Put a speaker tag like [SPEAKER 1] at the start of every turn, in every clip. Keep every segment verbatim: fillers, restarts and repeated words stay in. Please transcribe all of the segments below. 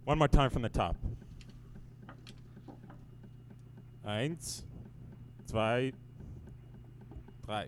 [SPEAKER 1] One more time from the top. Eins, zwei, drei.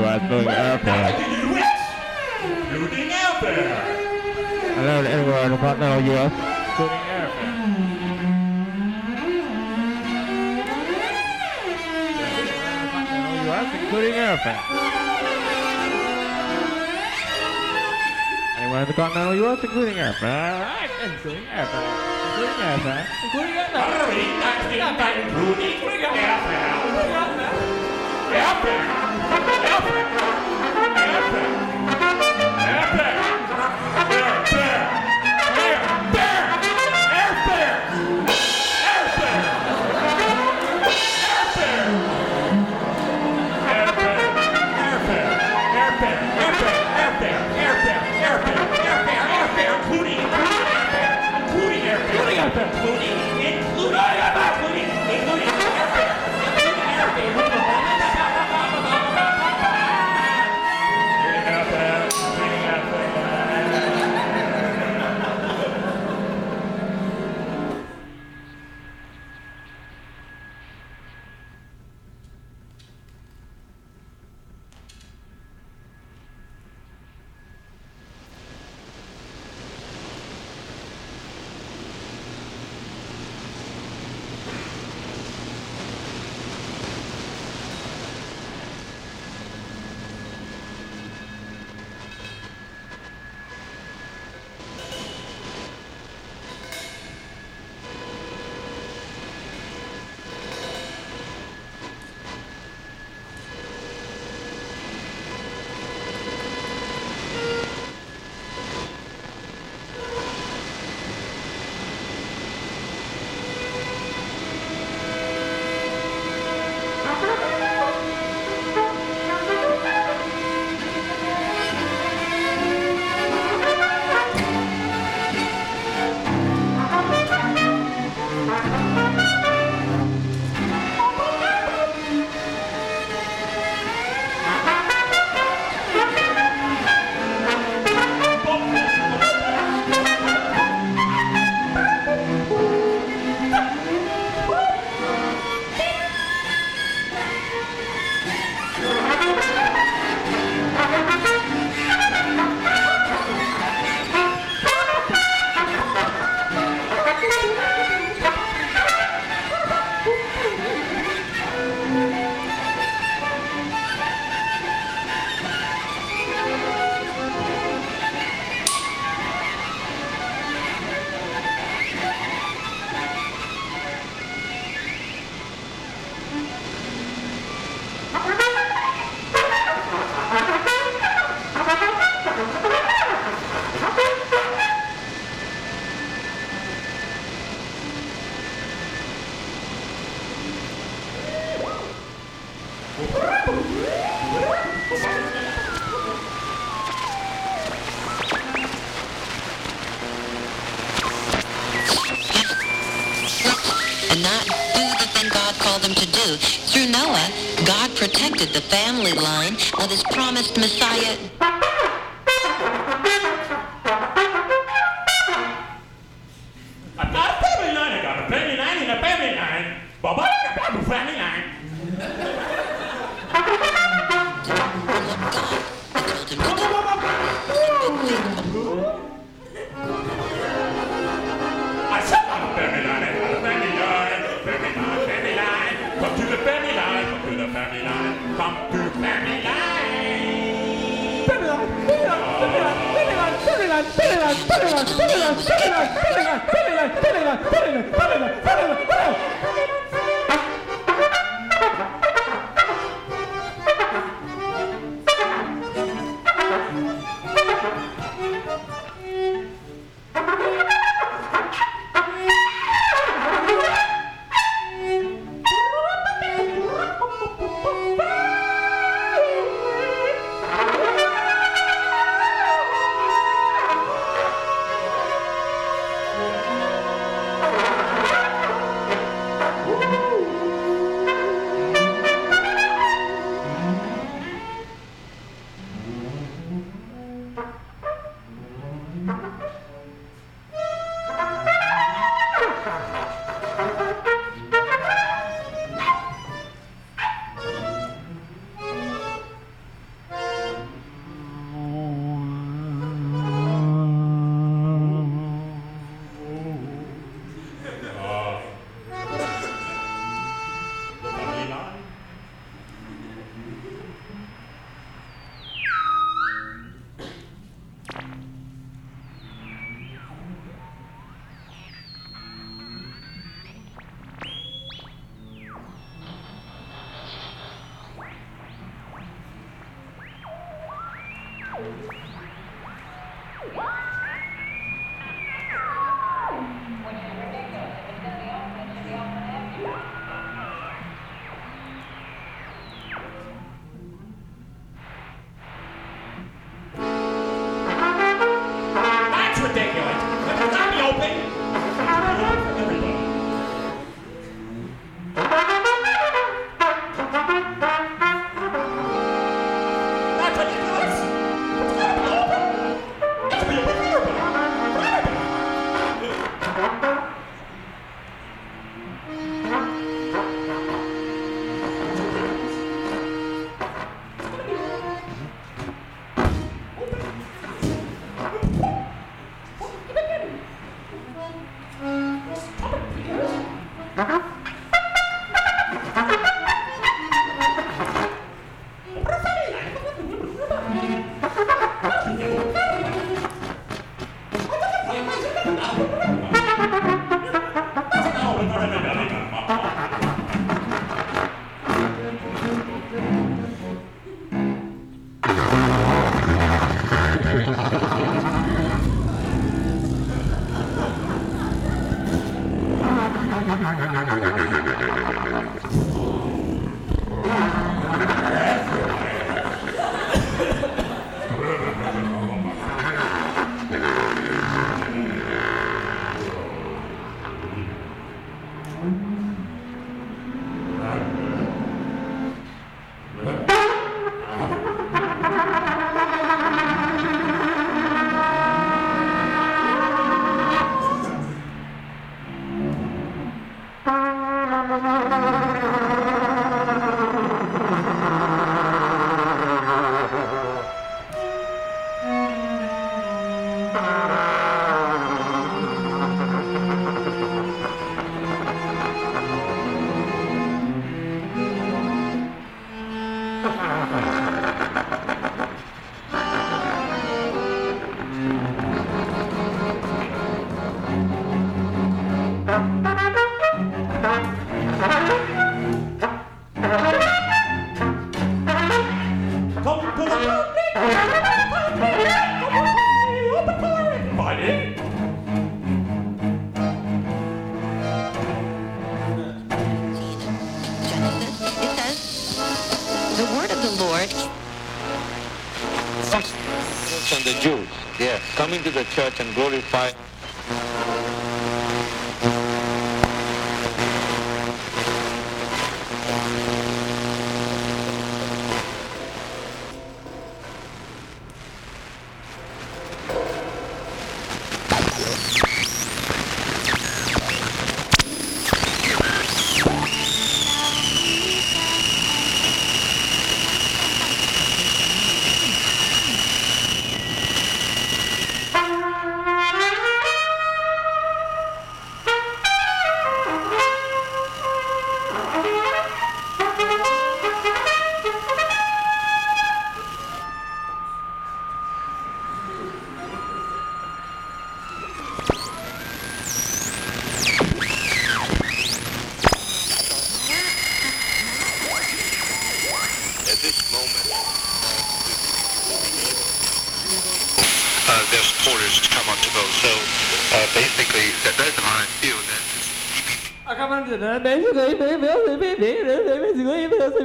[SPEAKER 1] U S, including airfare.
[SPEAKER 2] Including airfare.
[SPEAKER 1] Allowed anywhere in the continental U S, including airfare. U S, including airfare. Anywhere in the continental U S, including airfare. Alright, including airfare. Including airfare. Including airfare.
[SPEAKER 2] Including airfare. Including airfare. Airfare. Airfare. Airfare. Airfare. Airfare. Airfare. Airfare. Airfare.
[SPEAKER 3] And not do the thing God called them to do. Through Noah, God protected the family line with his promised Messiah.
[SPEAKER 2] I got a family line, I got a family line and a family line. Baba, I got a family line. I said I'm a family line, I got a family line. Family line, family line. Come to the family line, come to the family line. Come to the family line. Family line, family line, family line, family line, family line, family line, family line, family line, family line, family line, family line, family line, family line, family line, family line. That's ridiculous. Let that be open. Everybody. That's ridiculous. It's gotta be open. It's be open for everybody. For everybody.
[SPEAKER 4] And the Jews, yes, coming to the church and glorify.
[SPEAKER 5] Their supporters to come up to vote. So uh, basically, that, that's how I feel. That
[SPEAKER 1] I come on to the basically, basically, basically,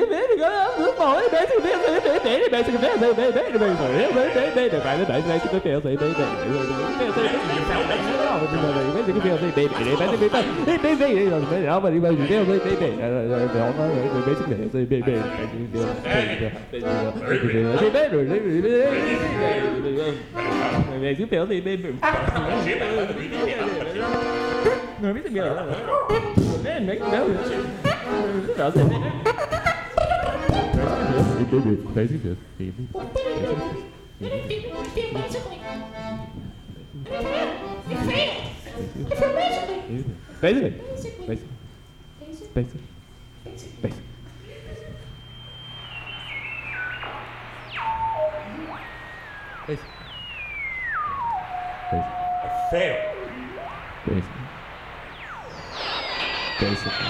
[SPEAKER 1] Người biết tiếng Việt Nên mấy cái béo Rõ ràng Đấy tiếng Việt Basically Basically Basically Basically
[SPEAKER 2] I fail.
[SPEAKER 1] Basically. Basically.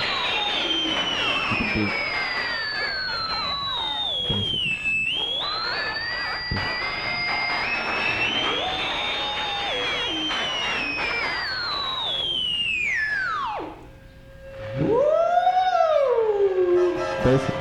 [SPEAKER 1] Basically. Basically.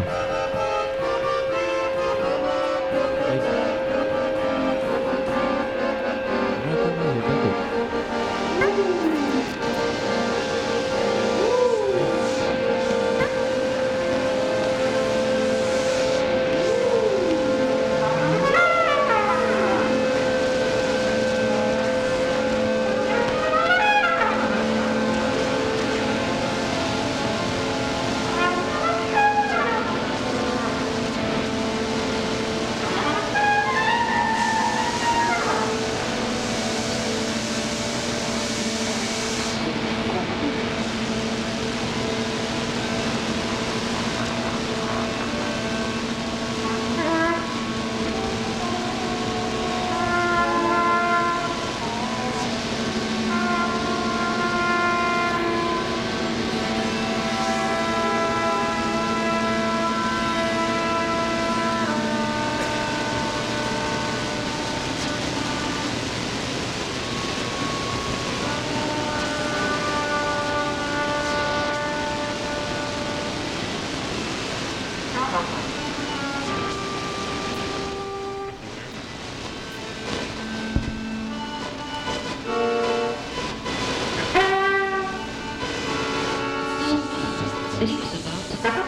[SPEAKER 3] That he was about to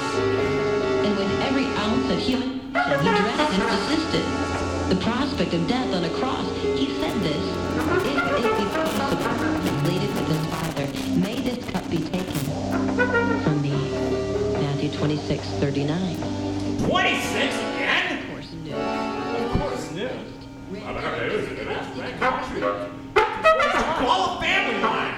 [SPEAKER 3] and with every ounce of human he dreaded and resisted the prospect of death on a cross. He said this, if it be possible, he pleaded with his Father, may this cup be taken from me. Matthew twenty-six thirty-nine.
[SPEAKER 2] twenty-six again?
[SPEAKER 3] Of course, new.
[SPEAKER 2] Of course, new. I don't know, it was it was Red Country. All a family line.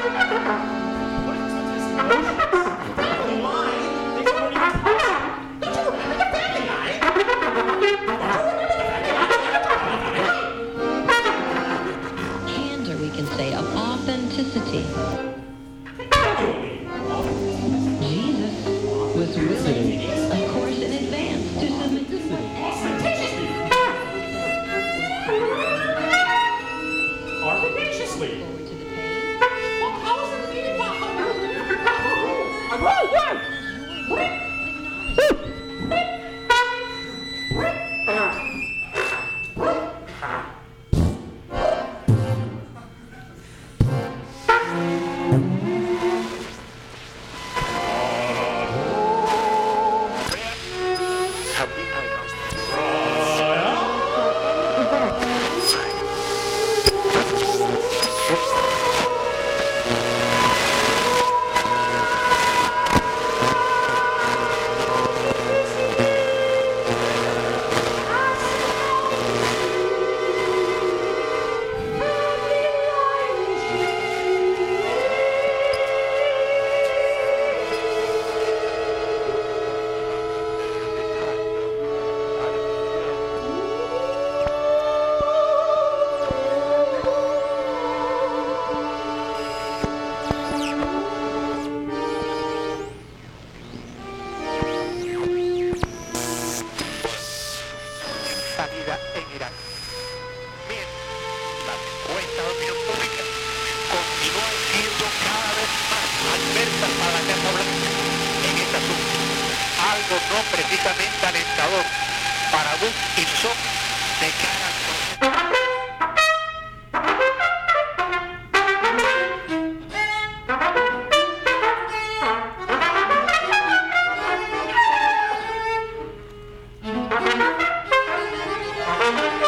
[SPEAKER 2] What is this? Family line? They don't even talk. Don't you remember the family line? Don't you remember the family line?
[SPEAKER 3] Candor, we can say, of authenticity. Jesus was willing, of course, in advance to submit to
[SPEAKER 2] Audaciously.
[SPEAKER 3] forward to the pain.
[SPEAKER 2] Well, how is it needed? Whoa, whoa!
[SPEAKER 5] Vida en Irak. Bien, las encuestas de opinión pública continúan siendo cada vez más adversas para la Casa Blanca en este asunto. Algo no precisamente alentador para Bush y Trump de cara al proceso.
[SPEAKER 2] Thank you.